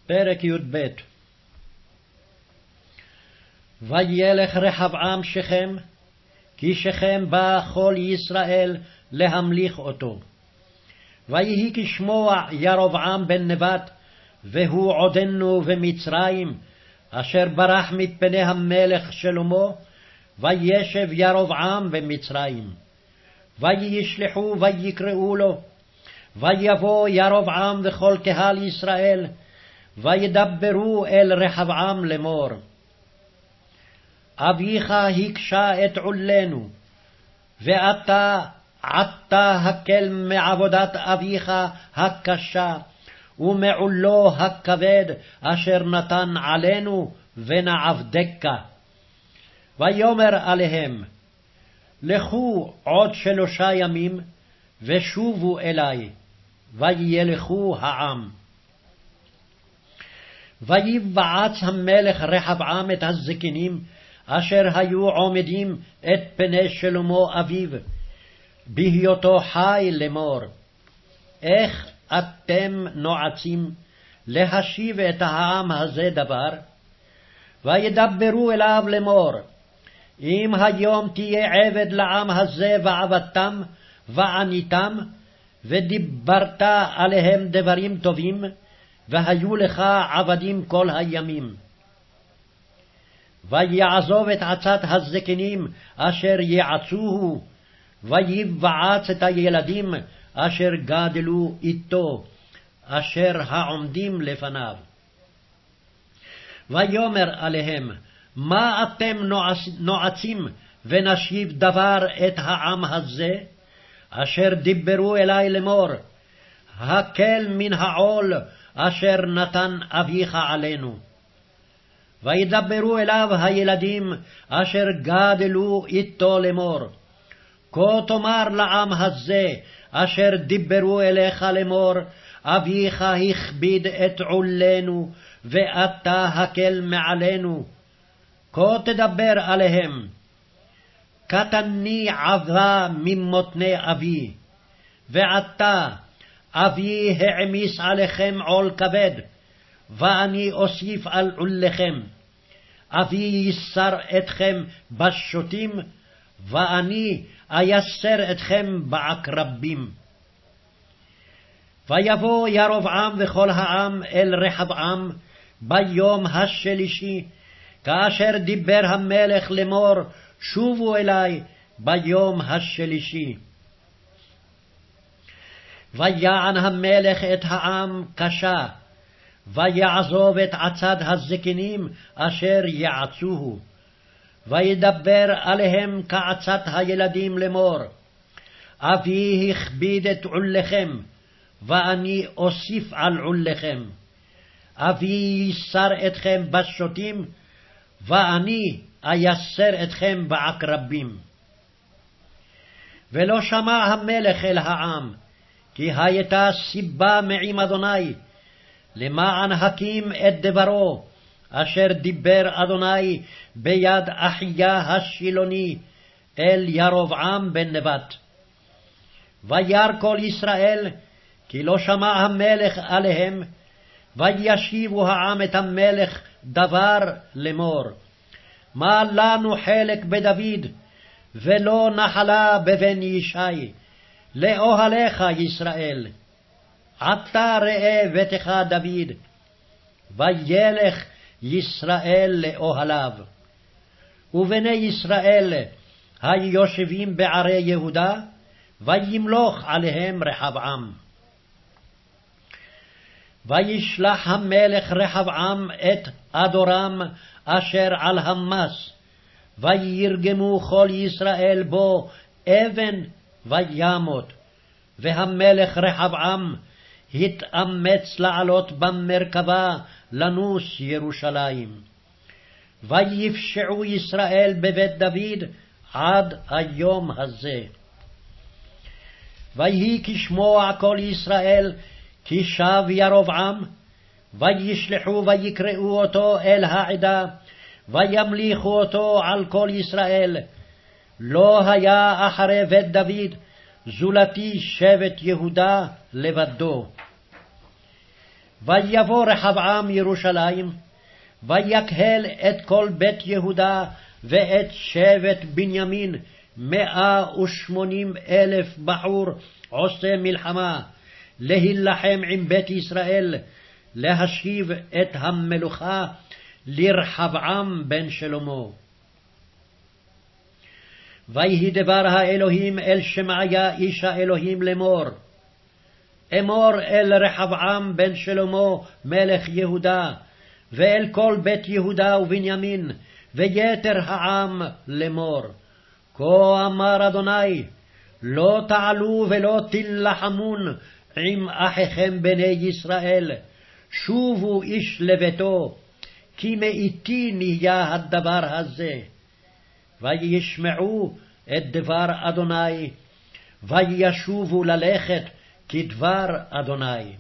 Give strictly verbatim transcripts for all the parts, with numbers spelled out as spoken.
פרק י"ב. וילך רחבעם שכם, כי שכם בא כל ישראל להמליך אותו. ויהי כשמוע ירבעם בן נבט, והוא עודנו במצרים, אשר ברח מפני המלך שלמה, וישב ירבעם במצרים. וישלחו ויקראו לו, ויבוא ירבעם וכל קהל ישראל, וידברו אל רחבעם לאמור, אביך הקשה את עולנו, ואתה עתה הקל מעבודת אביך הקשה, ומעולו הכבד אשר נתן עלינו, ונעבדך. ויאמר עליהם, לכו עוד שלושה ימים, ושובו אלי, וילכו העם. ויבעץ המלך רחבעם את הזקנים, אשר היו עומדים את פני שלמה אביו, בהיותו חי לאמור, איך אתם נועצים להשיב את העם הזה דבר? וידברו אליו לאמור, אם היום תהיה עבד לעם הזה ועבדתם ועניתם, ודיברת עליהם דברים טובים, והיו לך עבדים כל הימים. ויעזוב את עצת הזקנים אשר יעצוהו, ויבעץ את הילדים אשר גדלו איתו, אשר העומדים לפניו. ויאמר עליהם, מה אתם נועצ... נועצים ונשיב דבר את העם הזה, אשר דיברו אלי לאמור, הקל מן העול אשר נתן אביך עלינו. וידברו אליו הילדים אשר גדלו איתו לאמור, כה תאמר לעם הזה אשר דיברו אליך לאמור, אביך הכביד את עולנו, ואתה הקל מעלינו. כה תדבר עליהם, קטני עבה ממותני אבי, ועתה אבי העמיס עליכם עול כבד, ואני אוסיף על עולכם. אבי יסר אתכם בשוטים, ואני אייסר אתכם בעקרבים. ויבוא ירבעם וכל העם אל רחבעם ביום השלישי, כאשר דיבר המלך לאמור, שובו אלי ביום השלישי. ויען המלך את העם קשה, ויעזוב את עצת הזקנים אשר יעצוהו, וידבר עליהם כעצת הילדים לאמור, אבי הכביד את עולכם, ואני אוסיף על עולכם. אבי יסר אתכם בשוטים, ואני אייסר אתכם בעקרבים. ולא שמע המלך אל העם, כי הייתה סיבה מעם אדוני, למען הקים את דברו, אשר דיבר אדוני ביד אחיה השילוני אל ירבעם בן נבט. וירא כל ישראל, כי לא שמע המלך עליהם, וישיבו העם את המלך דבר לאמור, מה לנו חלק בדוד, ולא נחלה בבן ישי, לאוהליך ישראל. עתה ראה ביתך דוד, וילך ישראל לאוהליו. ובני ישראל היושבים בערי יהודה, וימלוך עליהם רחבעם. וישלח המלך רחבעם את אדורם אשר על המס, וירגמו כל ישראל בו אבן וימות. והמלך רחבעם התאמץ לעלות במרכבה לנוס ירושלים. ויפשעו ישראל בבית דוד עד היום הזה. ויהי כשמוע כל ישראל כי שב ירבעם, וישלחו ויקראו אותו אל העדה, וימליכו אותו על כל ישראל. לא היה אחרי בית דוד זולתי שבט יהודה לבדו. ויבוא רחבעם ירושלים, ויקהל את כל בית יהודה ואת שבט בנימין, מאה ושמונים אלף בחור עושה מלחמה, להילחם עם בית ישראל, להשיב את המלוכה לרחבעם בן שלמה. ויהי דבר האלוהים אל שמעיה איש האלוהים לאמור, אמור אל רחבעם בן שלמה מלך יהודה, ואל כל בית יהודה ובנימין, ויתר העם לאמור, כה אמר אדוני, לא תעלו ולא תלחמון עם אחיכם בני ישראל, שובו איש לביתו, כי מאיתי נהיה הדבר הזה. וישמעו את דבר אדוני, וישובו ללכת כדבר אדוני.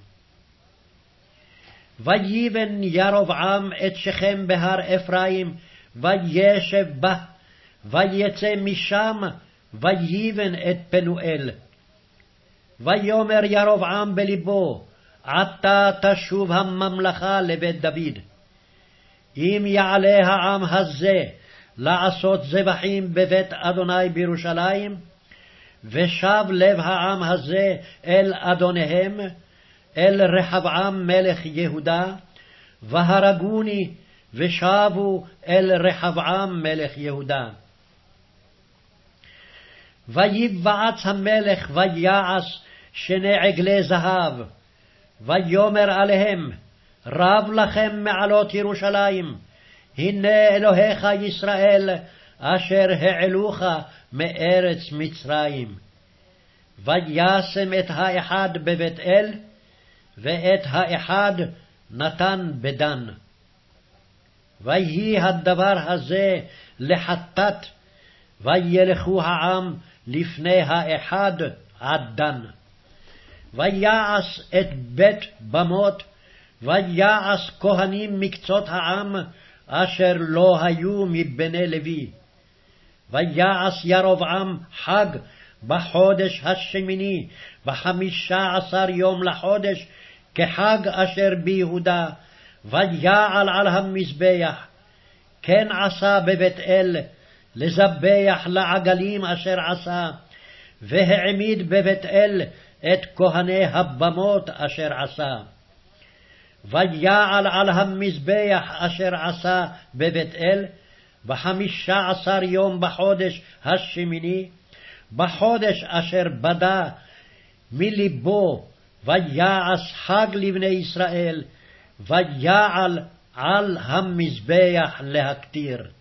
ויבן ירבעם את שכם בהר אפרים, וישב בה, ויצא משם, ויבן את פנואל. ויאמר ירבעם בלבו, עתה תשוב הממלכה לבית דוד. אם יעלה העם הזה לעשות זבחים בבית אדוני בירושלים, ושב לב העם הזה אל אדוניהם, אל רחבעם מלך יהודה, והרגוני, ושבו אל רחבעם מלך יהודה. ויבעץ המלך ויעש שני עגלי זהב, ויאמר עליהם, רב לכם מעלות ירושלים, הנה אלוהיך ישראל, אשר העלוך מארץ מצרים. וישם את האחד בבית אל, ואת האחד נתן בדן. ויהי הדבר הזה לחטאת, וילכו העם לפני האחד עד דן. ויעש את בית במות, ויעש כהנים מקצות העם, אשר לא היו מבני לוי. ויעש ירבעם חג בחודש השמיני, בחמישה עשר יום לחודש, כחג אשר ביהודה, ויעל על המזבח. כן עשה בבית אל, לזבח לעגלים אשר עשה, והעמיד בבית אל את כהני הבמות אשר עשה. ויעל על המזבח אשר עשה בבית אל, בחמישה עשר יום בחודש השמיני, בחודש אשר בדה מלבו, ויעש חג לבני ישראל, ויעל על המזבח להקטיר.